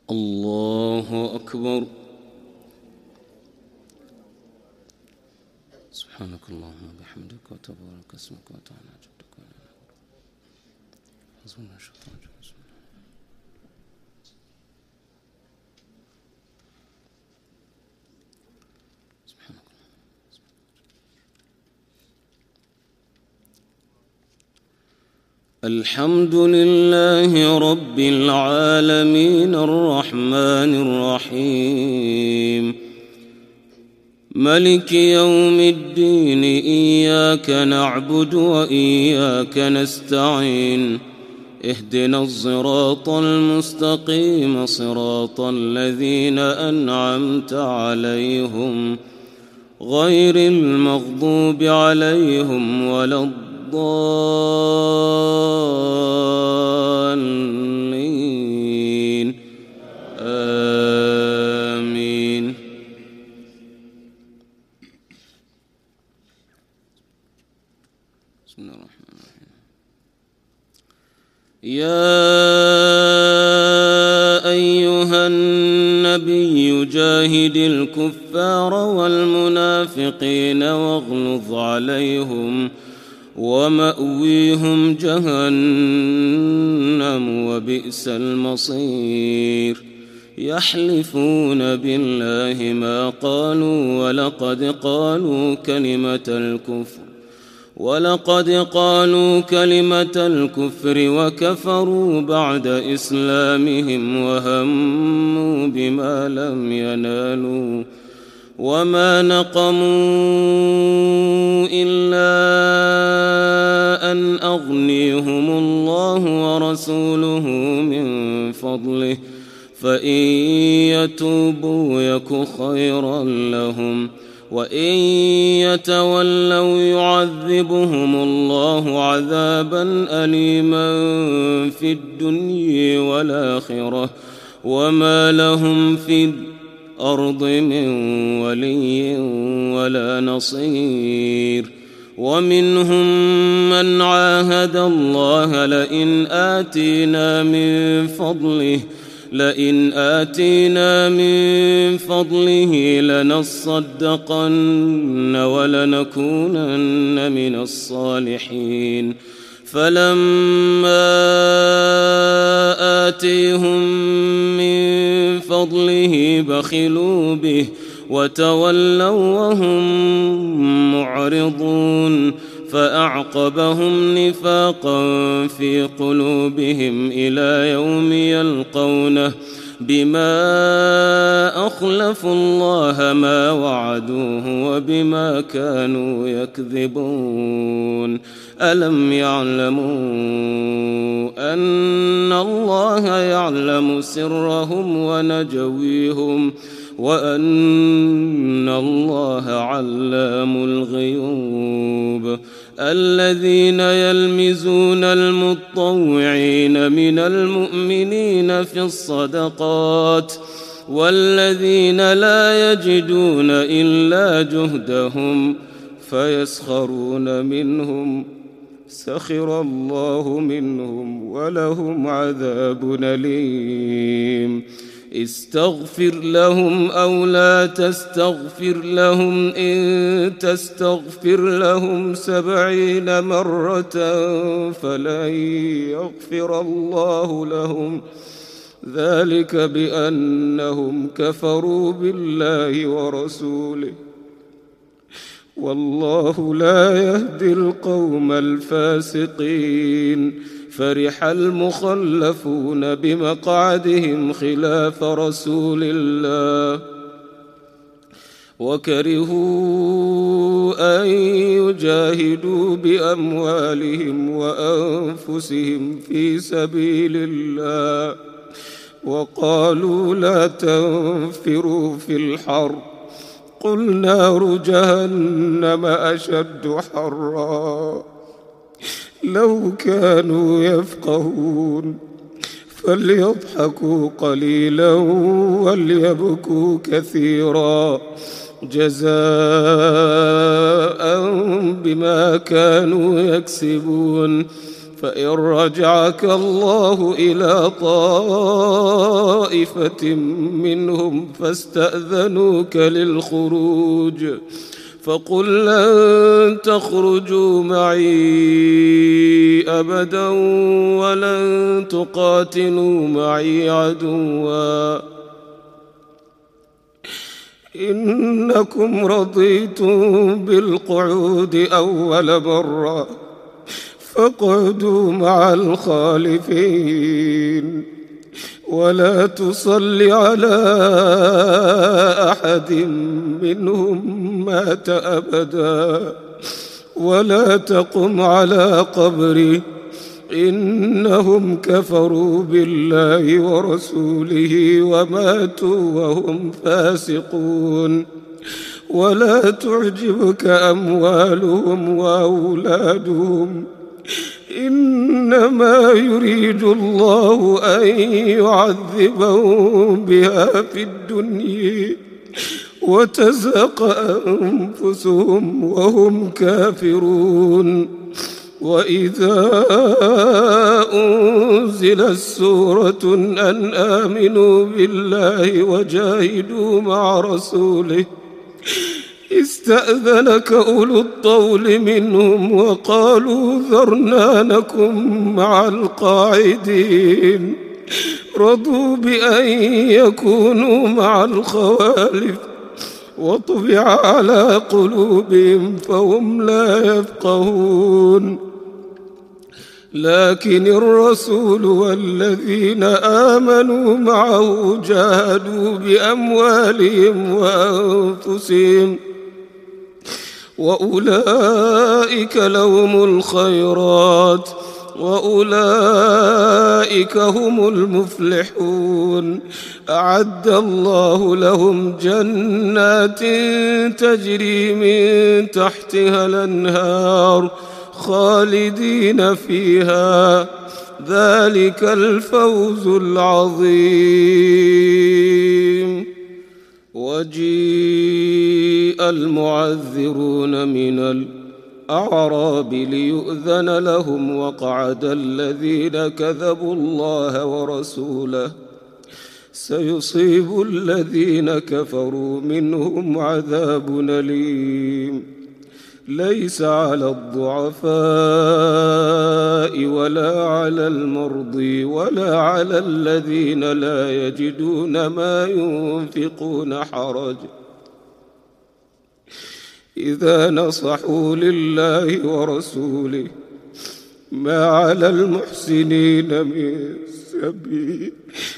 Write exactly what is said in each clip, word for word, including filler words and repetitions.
الله أكبر. سبحانك اللهم وبحمدك وتبارك اسمك وتعالى جدك حسبنا الشيطان الحمد لله رب العالمين الرحمن الرحيم ملك يوم الدين إياك نعبد وإياك نستعين اهدنا الصراط المستقيم صراط الذين أنعمت عليهم غير المغضوب عليهم ولا الضالين الضالين آمين. بسم الله الرحمن الرحيم. يا أيها النبي جاهد الكفار والمنافقين واغلظ عليهم ومأويهم جهنم وبئس المصير. يحلفون بالله ما قالوا ولقد قالوا كلمة الكفر ولقد قالوا كلمة الكفر وكفروا بعد إسلامهم وهموا بما لم ينالوا وما نقموا إلا أن أغنيهم الله ورسوله من فضله فإن يتوبوا يك خيرا لهم وإن يتولوا يعذبهم الله عذابا أليما في الدنيا والآخرة وما لهم في الأرض من ولي ولا نصير. ومنهم من عاهد الله لئن آتينا من فضله لئن آتينا من فضله لنصدقن ولنكونن من الصالحين فلما آتيهم من فضله بخلوا به وتولوا وهم معرضون فأعقبهم نفاقا في قلوبهم إلى يوم يلقونه بما أخلفوا الله ما وعدوه وبما كانوا يكذبون. ألم يعلموا أن الله يعلم سرهم ونجويهم وأن الله علام الغيوب. الذين يلمزون المطوعين من المؤمنين في الصدقات والذين لا يجدون إلا جهدهم فيسخرون منهم سخر الله منهم ولهم عذاب أليم. استغفر لهم أو لا تستغفر لهم إن تستغفر لهم سبعين مرة فلن يغفر الله لهم ذلك بأنهم كفروا بالله ورسوله والله لا يهدي القوم الفاسقين. فرح المخلفون بمقعدهم خلاف رسول الله وكرهوا أن يجاهدوا بأموالهم وأنفسهم في سبيل الله وقالوا لا تنفروا في الحر قل نار جهنم أشد حرا لو كانوا يفقهون فليضحكوا قليلا وليبكوا كثيرا جزاء بما كانوا يكسبون. فإن رجعك الله إلى طائفة طائفة منهم فاستأذنوك للخروج فقل لن تخرجوا معي أبدا ولن تقاتلوا معي عدوا إنكم رضيتم بالقعود أول مرة فاقعدوا مع الخالفين ولا تصل على أحد منهم مات أبدا ولا تقم على قبره إنهم كفروا بالله ورسوله وماتوا وهم فاسقون ولا تعجبك أموالهم وأولادهم إنما يريد الله أن يعذبهم بها في الدنيا وتزهق أنفسهم وهم كافرون وإذا أنزلت سورة أن آمنوا بالله وجاهدوا مع رسوله استأذنك أولو الطول منهم وقالوا ذرنا نكن مع القاعدين رضوا بأن يكونوا مع الخوالف وطبع على قلوبهم فهم لا يفقهون لكن الرسول والذين آمنوا معه جاهدوا بأموالهم وأنفسهم وأولئك لهم الخيرات وأولئك هم المفلحون أعد الله لهم جنات تجري من تحتها الأنهار خالدين فيها ذلك الفوز العظيم وجيء المعذرون من الأعراب ليؤذن لهم وقعد الذين كذبوا الله ورسوله سيصيب الذين كفروا منهم عذاب أليم ليس على الضعفاء ولا على المرضى ولا على الذين لا يجدون ما ينفقون حرج إذا نصحوا لله ورسوله ما على المحسنين من سبيل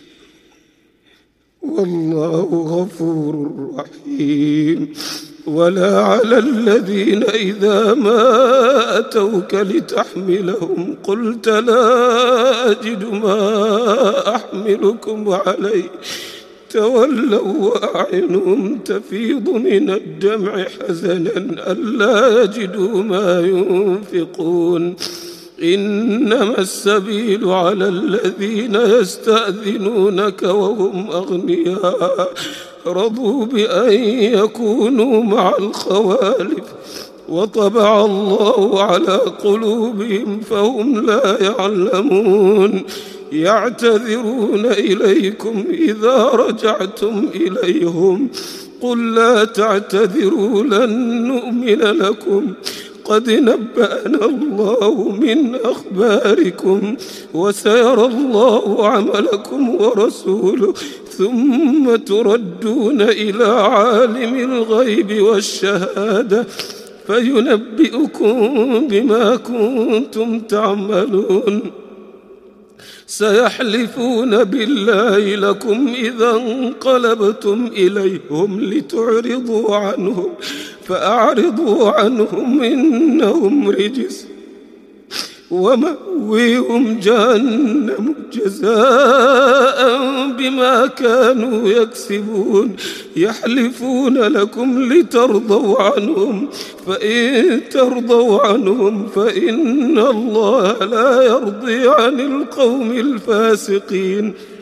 والله غفور رحيم ولا على الذين إذا ما أتوك لتحملهم قلت لا أجد ما أحملكم عليه تولوا وأعينهم تفيض من الدمع حزنا ألا يجدوا ما ينفقون إنما السبيل على الذين يستأذنونك وهم أغنياء رضوا بأن يكونوا مع الخوالف وطبع الله على قلوبهم فهم لا يعلمون يعتذرون إليكم إذا رجعتم إليهم قل لا تعتذروا لن نؤمن لكم قد نبأنا الله من أخباركم وسيرى الله عملكم ورسوله ثم تردون إلى عالم الغيب والشهادة فينبئكم بما كنتم تعملون سيحلفون بالله لكم إذا انقلبتم إليهم لتعرضوا عنهم فأعرضوا عنهم إنهم رجس ومأويهم جهنم جزاء بما كانوا يكسبون يحلفون لكم لترضوا عنهم فإن ترضوا عنهم فإن الله لا يرضي عن القوم الفاسقين